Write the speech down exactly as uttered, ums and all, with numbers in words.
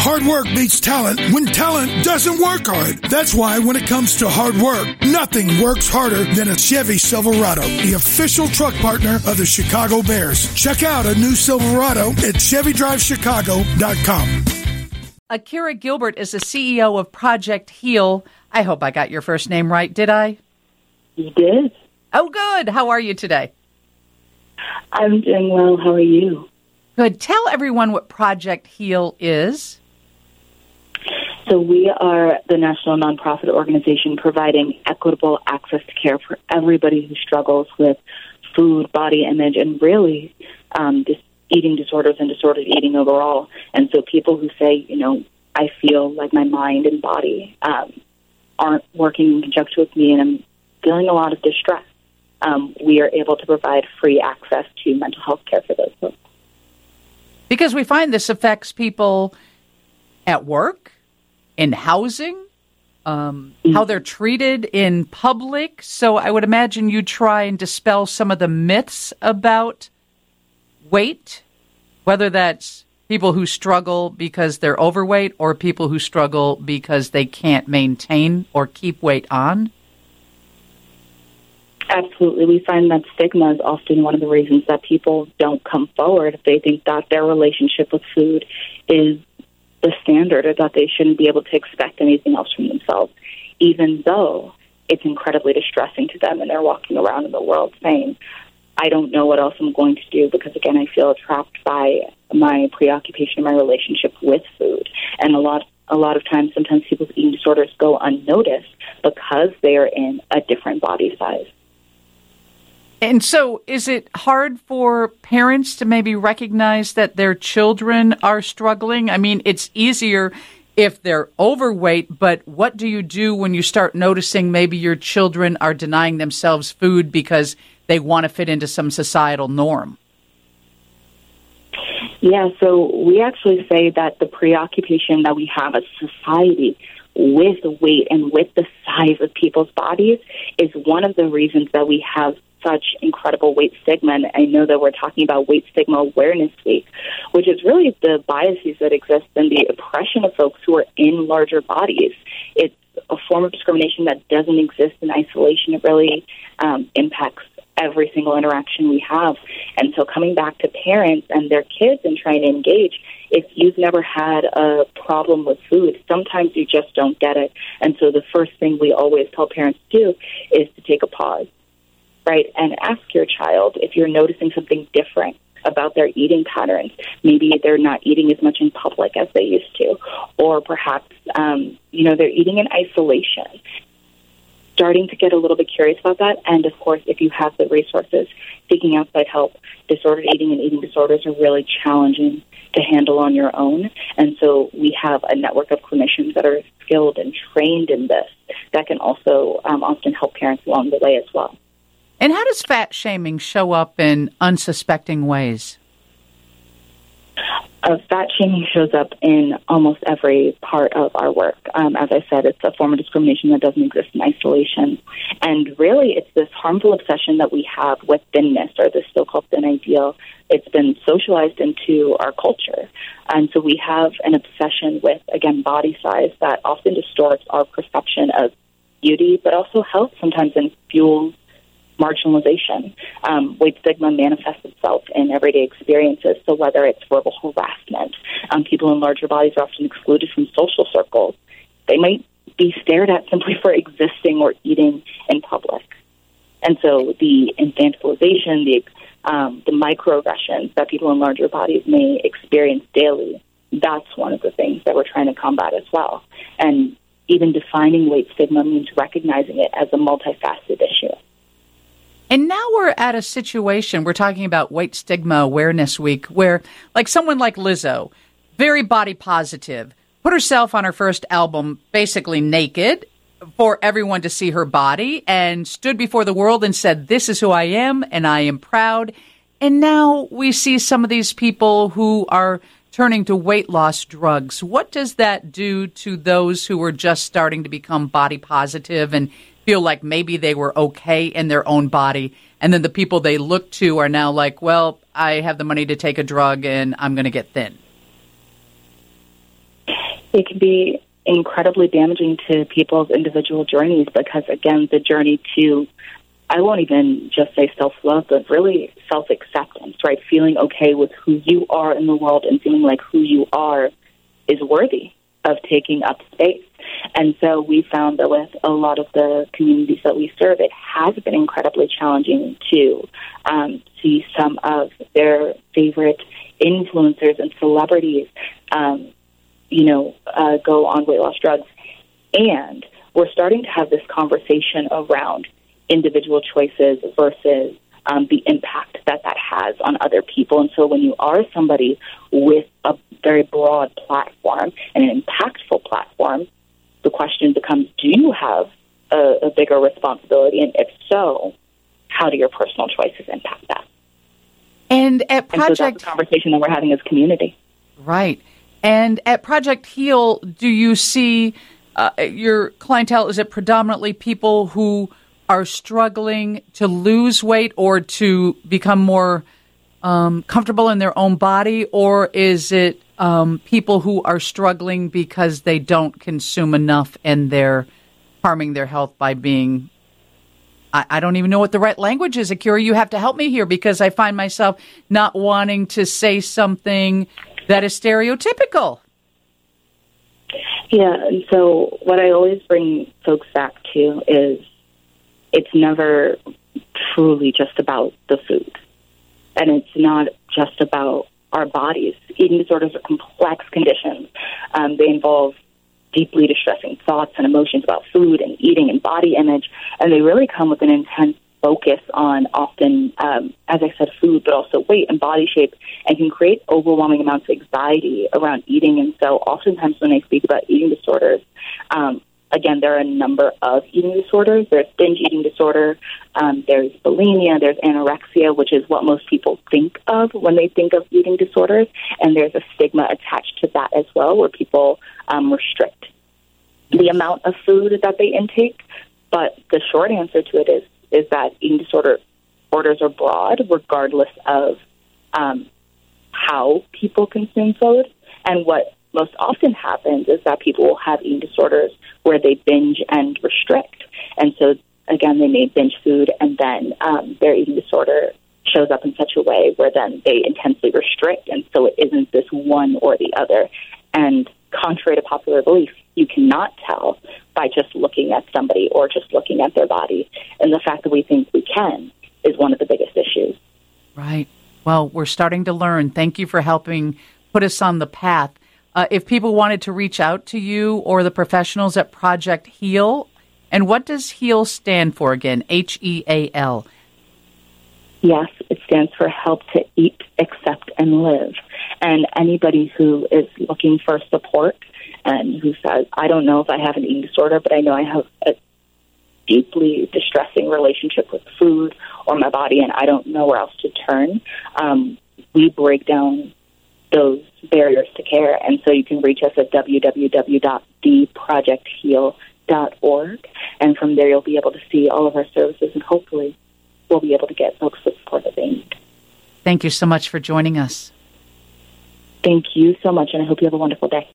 Hard work beats talent when talent doesn't work hard. That's why when it comes to hard work, nothing works harder than a Chevy Silverado, the official truck partner of the Chicago Bears. Check out a new Silverado at Chevy Drive Chicago dot com. Akira Gilbert is the C E O of Project Heal. I hope I got your first name right, did I? You did. Oh, good. How are you today? I'm doing well. How are you? Good. Tell everyone what Project Heal is. So we are the national nonprofit organization providing equitable access to care for everybody who struggles with food, body image, and really um, just eating disorders and disordered eating overall. And so people who say, you know, I feel like my mind and body um, aren't working in conjunction with me and I'm feeling a lot of distress, um, we are able to provide free access to mental health care for those folks. Because we find this affects people at work, in housing, um, mm-hmm. how they're treated in public. So I would imagine you try and dispel some of the myths about weight, whether that's people who struggle because they're overweight or people who struggle because they can't maintain or keep weight on. Absolutely. We find that stigma is often one of the reasons that people don't come forward. They think that their relationship with food is the standard or that they shouldn't be able to expect anything else from themselves, even though it's incredibly distressing to them and they're walking around in the world saying, I don't know what else I'm going to do because, again, I feel trapped by my preoccupation and my relationship with food. And a lot a lot of times, sometimes people's eating disorders go unnoticed because they are in a different body size. And so is it hard for parents to maybe recognize that their children are struggling? I mean, it's easier if they're overweight, but what do you do when you start noticing maybe your children are denying themselves food because they want to fit into some societal norm? Yeah, so we actually say that the preoccupation that we have as a society with weight and with the size of people's bodies is one of the reasons that we have such incredible weight stigma. And I know that we're talking about Weight Stigma Awareness Week, which is really the biases that exist and the oppression of folks who are in larger bodies. It's a form of discrimination that doesn't exist in isolation. It really um, impacts every single interaction we have. And so coming back to parents and their kids and trying to engage, if you've never had a problem with food, sometimes you just don't get it. And so the first thing we always tell parents to do is to take a pause, right, and ask your child if you're noticing something different about their eating patterns. Maybe they're not eating as much in public as they used to, or perhaps, um, you know, they're eating in isolation. Starting to get a little bit curious about that. And, of course, if you have the resources, seeking outside help. Disordered eating and eating disorders are really challenging to handle on your own. And so we have a network of clinicians that are skilled and trained in this that can also um, often help parents along the way as well. And how does fat shaming show up in unsuspecting ways? Uh, fat shaming shows up in almost every part of our work. Um, as I said, it's a form of discrimination that doesn't exist in isolation. And really, it's this harmful obsession that we have with thinness, or this so-called thin ideal. It's been socialized into our culture. And so we have an obsession with, again, body size that often distorts our perception of beauty, but also health sometimes, and fuels marginalization. Um, weight stigma manifests itself in everyday experiences. So whether it's verbal harassment, um, people in larger bodies are often excluded from social circles. They might be stared at simply for existing or eating in public. And so the infantilization, the um, the microaggressions that people in larger bodies may experience daily, that's one of the things that we're trying to combat as well. And even defining weight stigma means recognizing it as a multifaceted issue. And now we're at a situation, we're talking about Weight Stigma Awareness Week, where like someone like Lizzo, very body positive, put herself on her first album basically naked for everyone to see her body and stood before the world and said, this is who I am and I am proud. And now we see some of these people who are turning to weight loss drugs. What does that do to those who are just starting to become body positive and feel like maybe they were okay in their own body, and then the people they look to are now like, well, I have the money to take a drug and I'm going to get thin? It can be incredibly damaging to people's individual journeys because, again, the journey to, I won't even just say self-love, but really self-acceptance, right? Feeling okay with who you are in the world and feeling like who you are is worthy of taking up space. And so we found that with a lot of the communities that we serve, it has been incredibly challenging to um, see some of their favorite influencers and celebrities um, you know, uh, go on weight loss drugs. And we're starting to have this conversation around individual choices versus um, the impact that that has on other people. And so when you are somebody with a very broad platform and an impactful platform, the question becomes, do you have a, a bigger responsibility? And if so, how do your personal choices impact that? And at Project... And so that's the conversation that we're having as a community. Right. And at Project Heal, do you see uh, your clientele, is it predominantly people who are struggling to lose weight or to become more um, comfortable in their own body, or is it um, people who are struggling because they don't consume enough and they're harming their health by being, I, I don't even know what the right language is, Akira. You have to help me here because I find myself not wanting to say something that is stereotypical. Yeah, and so what I always bring folks back to is it's never truly just about the food. And it's not just about our bodies. Eating disorders are complex conditions. Um, they involve deeply distressing thoughts and emotions about food and eating and body image, and they really come with an intense focus on often, um, as I said, food, but also weight and body shape, and can create overwhelming amounts of anxiety around eating. And so oftentimes when I speak about eating disorders, um, again, there are a number of eating disorders. There's binge eating disorder, um, there's bulimia, there's anorexia, which is what most people think of when they think of eating disorders, and there's a stigma attached to that as well, where people um, restrict the amount of food that they intake. But the short answer to it is is that eating disorder orders are broad, regardless of um, how people consume food. And what most often happens is that people will have eating disorders where they binge and restrict. And so, again, they may binge food, and then um, their eating disorder shows up in such a way where then they intensely restrict. And so it isn't this one or the other. And contrary to popular belief, you cannot tell by just looking at somebody or just looking at their body. And the fact that we think we can is one of the biggest issues. Right. Well, we're starting to learn. Thank you for helping put us on the path. Uh, if people wanted to reach out to you or the professionals at Project Heal, and what does HEAL stand for again? H E A L. Yes, it stands for Help to Eat, Accept, and Live. And anybody who is looking for support and who says, I don't know if I have an eating disorder, but I know I have a deeply distressing relationship with food or my body, and I don't know where else to turn, um, we break down those barriers to care. And so you can reach us at w w w dot the project heal dot org. And from there, you'll be able to see all of our services, and hopefully we'll be able to get folks the support that they need. Thank you so much for joining us. Thank you so much, and I hope you have a wonderful day.